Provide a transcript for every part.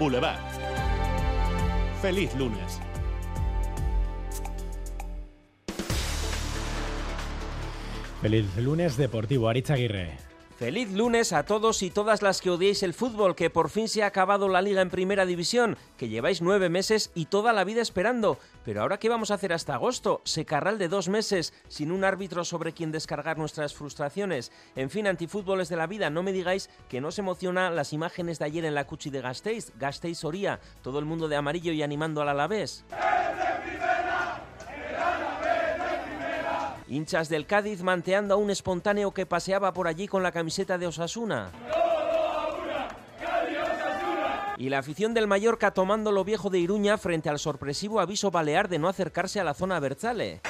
Boulevard. ¡Feliz lunes! Feliz lunes deportivo, Aritz Aguirre. Feliz lunes a todos y todas las que odiéis el fútbol, que por fin se ha acabado la Liga en Primera División, que lleváis 9 meses y toda la vida esperando. Pero ahora, ¿qué vamos a hacer hasta agosto? Secarral de 2 meses, sin un árbitro sobre quien descargar nuestras frustraciones. En fin, antifútboles de la vida, no me digáis que no os emociona las imágenes de ayer en la Cuchi de Gasteiz, Gasteiz-Oria, todo el mundo de amarillo y animando al Alavés. Hinchas del Cádiz manteando a un espontáneo que paseaba por allí con la camiseta de Osasuna. Y la afición del Mallorca tomando lo viejo de Iruña frente al sorpresivo aviso balear de no acercarse a la zona abertzale.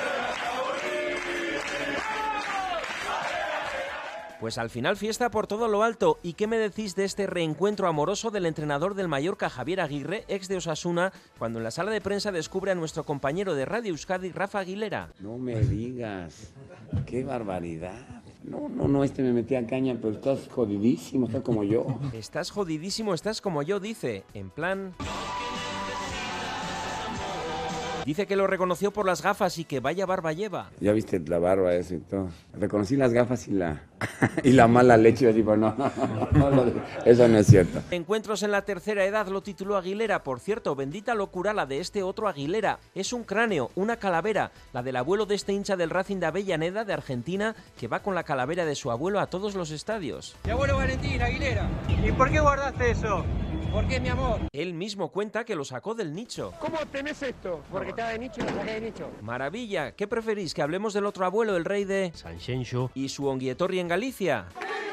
Pues al final fiesta por todo lo alto. ¿Y qué me decís de este reencuentro amoroso del entrenador del Mallorca, Javier Aguirre, ex de Osasuna, cuando en la sala de prensa descubre a nuestro compañero de Radio Euskadi, Rafa Aguilera? No me digas, qué barbaridad. No, me metía caña, pero estás jodidísimo, estás como yo. Estás jodidísimo, estás como yo, dice, en plan... Dice que lo reconoció por las gafas y que vaya barba lleva. Ya viste la barba esa y todo. Reconocí las gafas y la mala leche. Y digo, no, eso no es cierto. Encuentros en la tercera edad lo tituló Aguilera. Por cierto, bendita locura la de este otro Aguilera. Es un cráneo, una calavera, la del abuelo de este hincha del Racing de Avellaneda, de Argentina, que va con la calavera de su abuelo a todos los estadios. Mi abuelo Valentín, Aguilera. ¿Y por qué guardaste eso? ¿Por qué, mi amor? Él mismo cuenta que lo sacó del nicho. ¿Cómo tenés esto? Porque estaba de nicho y lo saqué de nicho. Maravilla. ¿Qué preferís? ¿Que hablemos del otro abuelo, el rey de Sanxenxo y su Onguietorri en Galicia?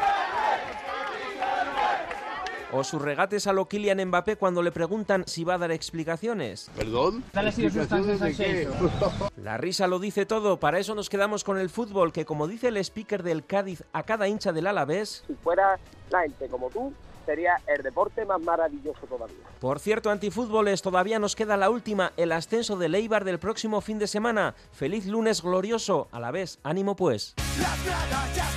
¿O sus regates a lo Kylian Mbappé cuando le preguntan si va a dar explicaciones? ¿Perdón? ¿Explicaciones de qué? La risa lo dice todo. Para eso nos quedamos con el fútbol, que como dice el speaker del Cádiz a cada hincha del Alavés... Si fuera la gente como tú, sería el deporte más maravilloso todavía. Por cierto, antifútboles, todavía nos queda la última, el ascenso del Eibar del próximo fin de semana. Feliz lunes glorioso, Alavés, ánimo pues. La plata ya